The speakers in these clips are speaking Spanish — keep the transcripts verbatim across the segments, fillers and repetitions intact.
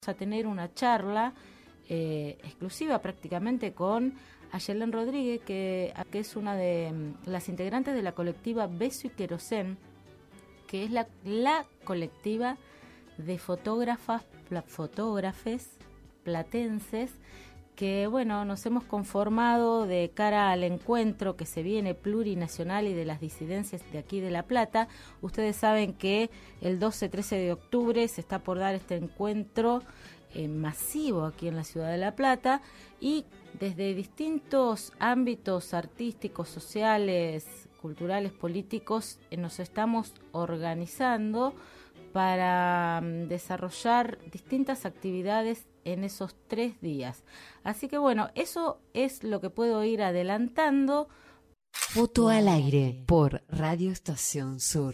a tener una charla eh, exclusiva prácticamente con Ayelén Rodríguez, que, que es una de las integrantes de la colectiva Beso y Querosén, que es la, la colectiva de fotógrafas, fotógrafes platenses, que bueno, nos hemos conformado de cara al encuentro que se viene plurinacional y de las disidencias de aquí de La Plata. Ustedes saben que el doce trece de octubre se está por dar este encuentro eh, masivo aquí en la ciudad de La Plata, y desde distintos ámbitos artísticos, sociales, culturales, políticos, eh, nos estamos organizando para um, desarrollar distintas actividades en esos tres días. Así que bueno, eso es lo que puedo ir adelantando. Foto al aire por Radio Estación Sur.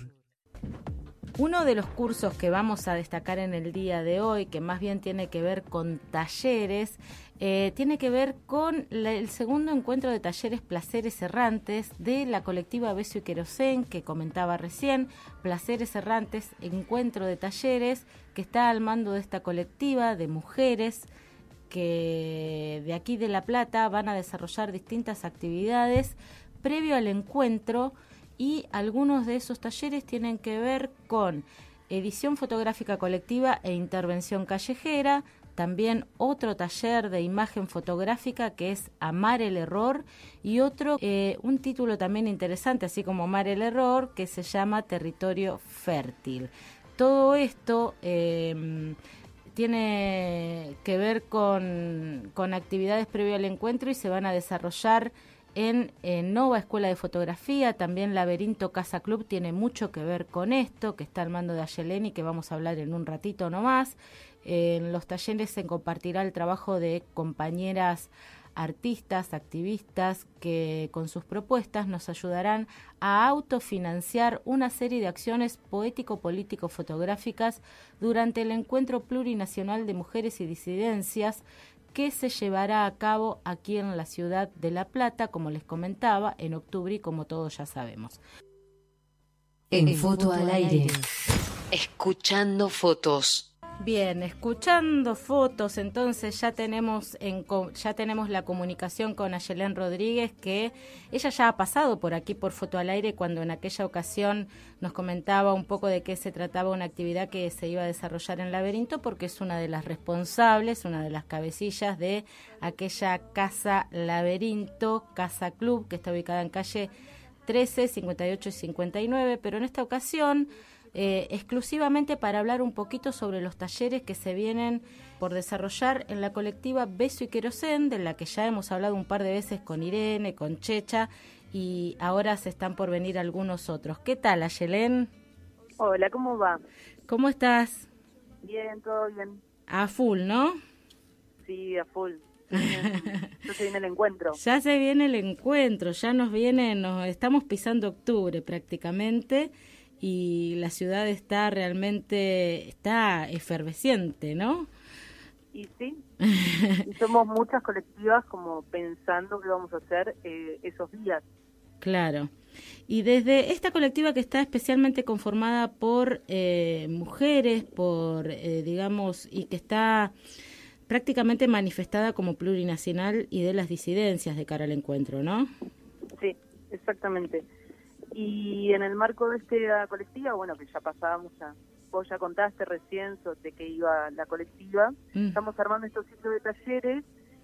Uno de los cursos que vamos a destacar en el día de hoy, que más bien tiene que ver con talleres, eh, tiene que ver con la, el segundo encuentro de talleres Placeres Errantes de la colectiva Beso y Querosén, que comentaba recién. Placeres Errantes, encuentro de talleres que está al mando de esta colectiva de mujeres que de aquí de La Plata van a desarrollar distintas actividades previo al encuentro. Y algunos de esos talleres tienen que ver con edición fotográfica colectiva e intervención callejera, también otro taller de imagen fotográfica que es Amar el Error, y otro, eh, un título también interesante, así como Amar el Error, que se llama Territorio Fértil. Todo esto eh, tiene que ver con, con actividades previo al encuentro y se van a desarrollar En, en Nova Escuela de Fotografía. También Laberinto Casa Club tiene mucho que ver con esto, que está al mando de Ayelén y que vamos a hablar en un ratito nomás. En los talleres se compartirá el trabajo de compañeras artistas, activistas, que con sus propuestas nos ayudarán a autofinanciar una serie de acciones poético-político-fotográficas durante el Encuentro Plurinacional de Mujeres y Disidencias, que se llevará a cabo aquí en la ciudad de La Plata, como les comentaba, en octubre, y como todos ya sabemos. En, en Foto al aire, escuchando fotos. Bien, escuchando fotos, entonces ya tenemos en, ya tenemos la comunicación con Ayelén Rodríguez, que ella ya ha pasado por aquí por Foto al Aire cuando en aquella ocasión nos comentaba un poco de qué se trataba una actividad que se iba a desarrollar en Laberinto, porque es una de las responsables, una de las cabecillas de aquella Casa Laberinto, Casa Club, que está ubicada en calle trece, cincuenta y ocho y cincuenta y nueve, pero en esta ocasión Eh, exclusivamente para hablar un poquito sobre los talleres que se vienen por desarrollar en la colectiva Beso y Querosén, de la que ya hemos hablado un par de veces con Irene, con Checha, y ahora se están por venir algunos otros. ¿Qué tal, Ayelén? Hola, ¿cómo va? ¿Cómo estás? Bien, todo bien. A full, ¿no? Sí, a full. Ya se viene el encuentro. Ya se viene el encuentro, ya nos viene, nos estamos pisando octubre prácticamente, y la ciudad está realmente, está efervesciente, ¿no? Y sí, y somos muchas colectivas como pensando qué vamos a hacer eh, esos días. Claro. Y desde esta colectiva, que está especialmente conformada por eh, mujeres, por, eh, digamos, y que está prácticamente manifestada como plurinacional y de las disidencias de cara al encuentro, ¿no? Sí, exactamente. Y en el marco de esta colectiva, bueno, que ya pasábamos, ya, vos ya contaste recién de que iba la colectiva, mm. Estamos armando estos ciclos de talleres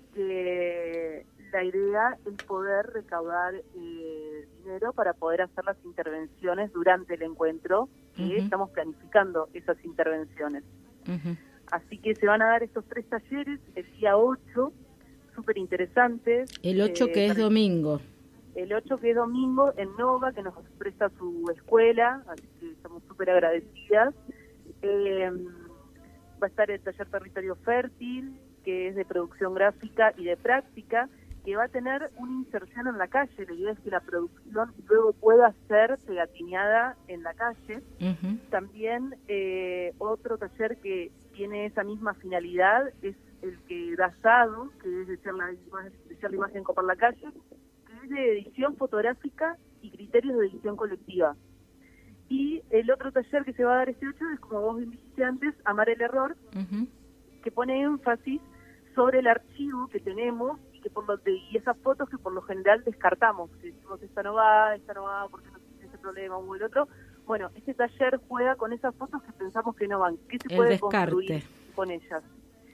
que la idea es poder recaudar eh, dinero para poder hacer las intervenciones durante el encuentro, que uh-huh. estamos planificando esas intervenciones. Uh-huh. Así que se van a dar estos tres talleres el día ocho, súper interesantes. El ocho eh, que es domingo. El ocho que es domingo en Nova, que nos presta su escuela, así que estamos súper agradecidas. Eh, va a estar el taller Territorio Fértil, que es de producción gráfica y de práctica, que va a tener una inserción en la calle. La idea es que la producción luego pueda ser pegatineada en la calle. Uh-huh. También eh, otro taller que tiene esa misma finalidad es el que da Sado, que es de hacer la, de hacer la imagen copar la calle, de edición fotográfica y criterios de edición colectiva. Y el otro taller que se va a dar este ocho es, como vos dijiste antes, Amar el Error, uh-huh. que pone énfasis sobre el archivo que tenemos y, que por lo de, y esas fotos que por lo general descartamos. Si decimos esta no va, esta no va, porque no tiene ese problema o el otro. Bueno, este taller juega con esas fotos que pensamos que no van. ¿Qué se el puede descarte. construir con ellas?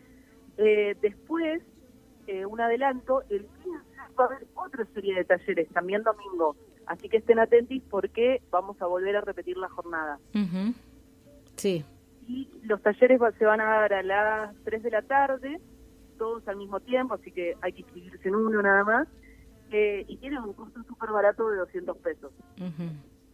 Eh, después, eh, un adelanto, el quince va a haber otra serie de talleres, también domingo. Así que estén atentos porque vamos a volver a repetir la jornada. Uh-huh. Sí. Y los talleres va, se van a dar a las tres de la tarde, todos al mismo tiempo, así que hay que inscribirse en uno nada más. Eh, y tienen un costo súper barato de doscientos pesos. Uh-huh.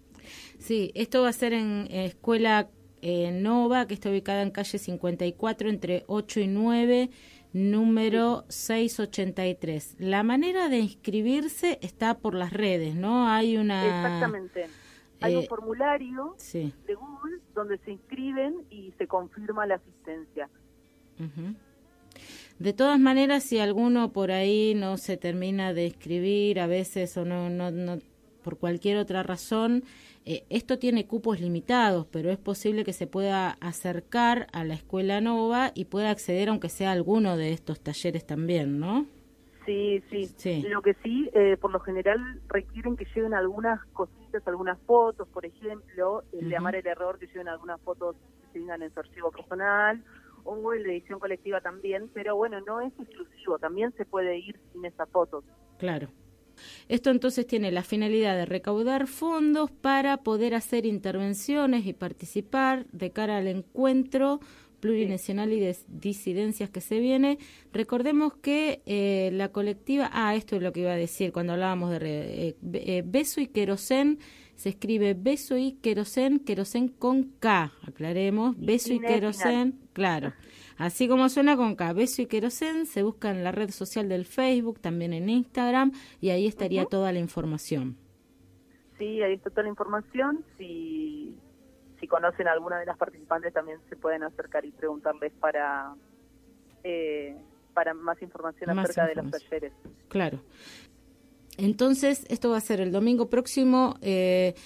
Sí, esto va a ser en eh, Escuela eh, Nova, que está ubicada en calle cincuenta y cuatro, entre ocho y nueve, número seiscientos ochenta y tres. La manera de inscribirse está por las redes, ¿no? Hay una... Exactamente. Hay eh, un formulario sí. de Google donde se inscriben y se confirma la asistencia. Uh-huh. De todas maneras, si alguno por ahí no se termina de inscribir, a veces o no, no, no por cualquier otra razón, eh, esto tiene cupos limitados, pero es posible que se pueda acercar a la Escuela Nova y pueda acceder aunque sea a alguno de estos talleres también, ¿no? Sí, sí. Sí. Lo que sí, eh, por lo general requieren que lleven algunas cositas, algunas fotos, por ejemplo, el de Uh-huh. Amar el Error, que lleven algunas fotos que tengan en su archivo personal, o el de edición colectiva también, pero bueno, no es exclusivo, también se puede ir sin esas fotos. Claro. Esto entonces tiene la finalidad de recaudar fondos para poder hacer intervenciones y participar de cara al encuentro plurinacional y de disidencias que se viene. Recordemos que eh, la colectiva, ah, esto es lo que iba a decir cuando hablábamos de eh, eh, Beso y Querosén, se escribe Beso y Querosén, Querosén con K, aclaremos, Y Beso y Querosén, claro. Así como suena con K, Beso y Querosén, se busca en la red social del Facebook, también en Instagram, y ahí estaría uh-huh. toda la información. Sí, ahí está toda la información. Si, si conocen a alguna de las participantes, también se pueden acercar y preguntarles para, eh, para más información más acerca información. de los talleres. Claro. Entonces, esto va a ser el domingo próximo... Eh,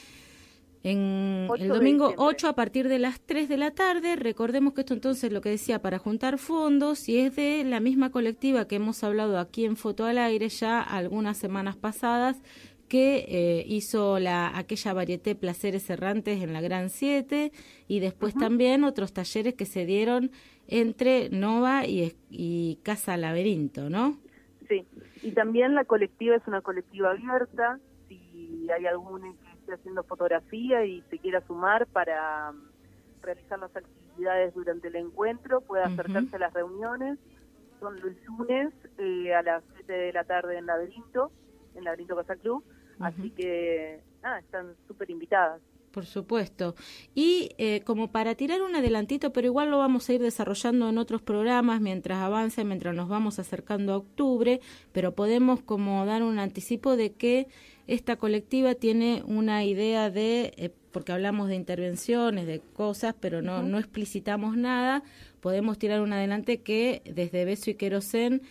En el domingo ocho a partir de las tres de la tarde. Recordemos que esto entonces lo que decía para juntar fondos y es de la misma colectiva que hemos hablado aquí en Foto al Aire ya algunas semanas pasadas, que eh, hizo la aquella varieté Placeres Errantes en la Gran siete y después uh-huh. también otros talleres que se dieron entre Nova y, y Casa Laberinto, ¿no? Sí, y también la colectiva es una colectiva abierta. Si hay algún haciendo fotografía y se quiera sumar para realizar las actividades durante el encuentro, puede acercarse uh-huh. a las reuniones. Son los lunes eh, a las siete de la tarde en Laberinto, en Laberinto Casa Club, uh-huh. así que nada, están súper invitadas. Por supuesto. Y eh, como para tirar un adelantito, pero igual lo vamos a ir desarrollando en otros programas mientras avance, mientras nos vamos acercando a octubre, pero podemos como dar un anticipo de que esta colectiva tiene una idea de, eh, porque hablamos de intervenciones, de cosas, pero no, uh-huh. no explicitamos nada, podemos tirar un adelante que desde Beso y Querosén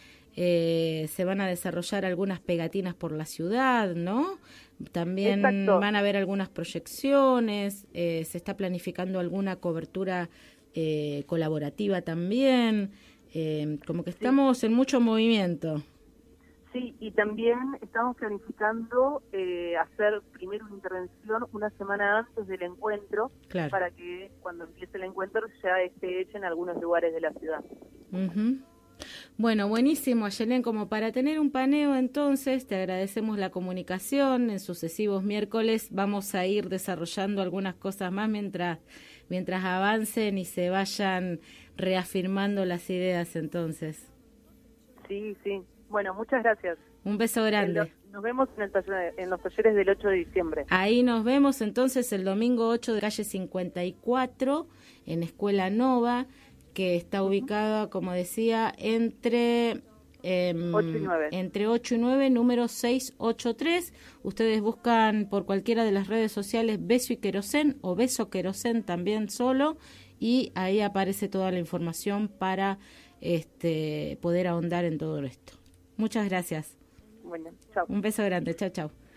eh, se van a desarrollar algunas pegatinas por la ciudad, ¿no? También Exacto. van a haber algunas proyecciones, eh, se está planificando alguna cobertura eh, colaborativa también, eh, como que estamos sí. en mucho movimiento. Sí, y también estamos planificando eh, hacer primero una intervención una semana antes del encuentro, claro. para que cuando empiece el encuentro ya esté hecha en algunos lugares de la ciudad. Uh-huh. Bueno, buenísimo, Ayelén. Como para tener un paneo, entonces, te agradecemos la comunicación. En sucesivos miércoles vamos a ir desarrollando algunas cosas más mientras, mientras avancen y se vayan reafirmando las ideas, entonces. Sí, sí. Bueno, muchas gracias. Un beso grande. Los, nos vemos en, el taller, en los talleres del ocho de diciembre. Ahí nos vemos, entonces, el domingo ocho de calle cincuenta y cuatro, en Escuela Nova, que está ubicada, como decía, entre eh, ocho y nueve. entre ocho y nueve, número seiscientos ochenta y tres. Ustedes buscan por cualquiera de las redes sociales Beso y Querosén o Beso Querosén también solo, y ahí aparece toda la información para este poder ahondar en todo esto. Muchas gracias. Bueno, chao. Un beso grande, chao, chao.